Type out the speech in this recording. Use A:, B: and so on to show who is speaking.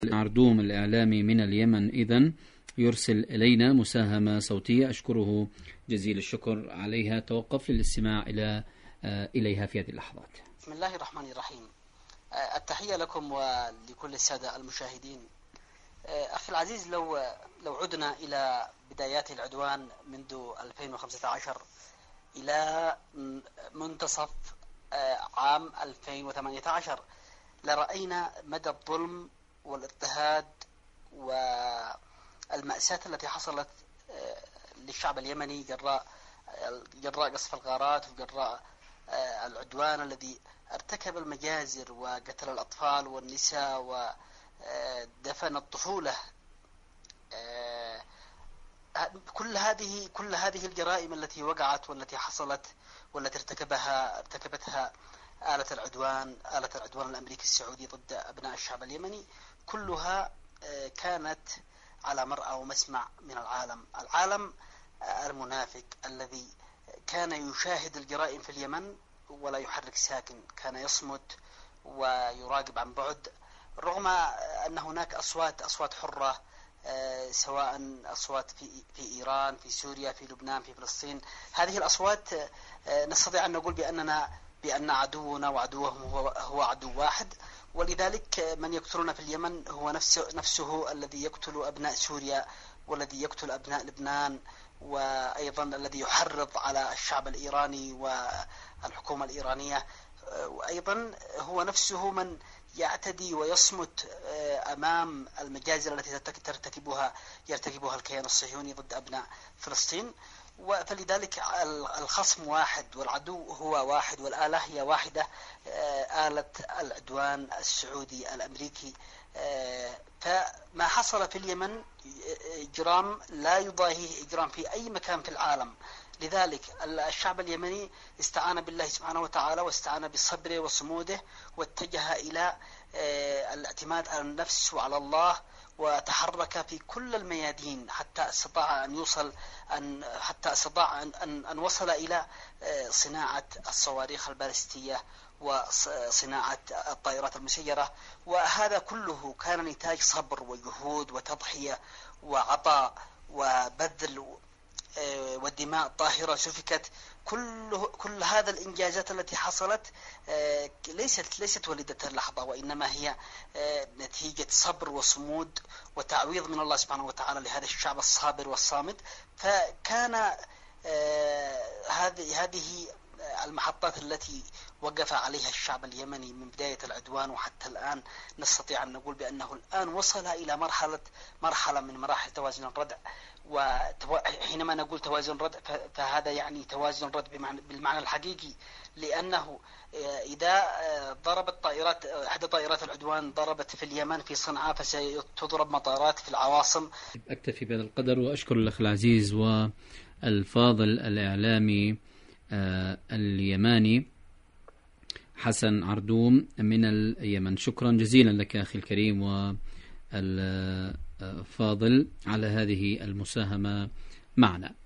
A: عردوم الإعلامي من اليمن إذن يرسل إلينا مساهمة صوتية أشكره جزيل الشكر عليها. توقف للاستماع إليها في هذه اللحظات.
B: بسم الله الرحمن الرحيم. التحية لكم ولكل السادة المشاهدين. أخي العزيز، لو عدنا إلى بدايات العدوان منذ 2015 إلى منتصف عام 2018 لرأينا مدى الظلم والاضطهاد والمأساة التي حصلت للشعب اليمني جراء قصف الغارات وجراء العدوان الذي ارتكب المجازر وقتل الأطفال والنساء ودفن الطفولة. كل هذه الجرائم التي وقعت والتي حصلت والتي ارتكبتها آلة العدوان الأمريكي السعودي ضد أبناء الشعب اليمني كلها كانت على مرأى ومسمع من العالم المنافق الذي كان يشاهد الجرائم في اليمن ولا يحرك ساكن، كان يصمت ويراقب عن بعد، رغم أن هناك أصوات حرة، سواء أصوات في إيران، في سوريا، في لبنان، في فلسطين. هذه الأصوات نستطيع أن نقول بأن عدونا وعدوهم هو عدو واحد، ولذلك من يقتلنا في اليمن هو نفسه الذي يقتل أبناء سوريا والذي يقتل أبناء لبنان، وأيضا الذي يحرض على الشعب الإيراني والحكومة الإيرانية، وأيضا هو نفسه من يعتدي ويصمت أمام المجازر التي يرتكبها الكيان الصهيوني ضد أبناء فلسطين. فلذلك الخصم واحد والعدو هو واحد والآلة هي واحدة، آلة العدوان السعودي الأمريكي. فما حصل في اليمن إجرام لا يضاهيه إجرام في أي مكان في العالم. لذلك الشعب اليمني استعان بالله سبحانه وتعالى واستعان بصبره وصموده واتجه إلى الاعتماد على النفس وعلى الله، وتحرك في كل الميادين حتى استطاع أن وصل إلى صناعة الصواريخ البالستية وصناعة الطائرات المسيرة. وهذا كله كان نتاج صبر وجهود وتضحية وعطاء وبذل والدماء طاهرة سفكت. كل هذا الإنجازات التي حصلت ليست وليدة اللحظة، وإنما هي نتيجة صبر وصمود وتعويض من الله سبحانه وتعالى لهذا الشعب الصابر والصامد. فكان هذه المحطات التي وقف عليها الشعب اليمني من بداية العدوان وحتى الآن. نستطيع أن نقول بأنه الآن وصل إلى مرحلة من مراحل توازن الردع. وحينما نقول توازن ردع فهذا يعني توازن ردع بالمعنى الحقيقي، لأنه إذا ضربت إحدى طائرات العدوان ضربت في اليمن في صنعاء فستضرب مطارات في العواصم.
A: أكتفي بهذا القدر وأشكر الأخ العزيز والفاضل الإعلامي اليماني حسن عردوم من اليمن. شكرا جزيلا لك أخي الكريم والفاضل على هذه المساهمة معنا.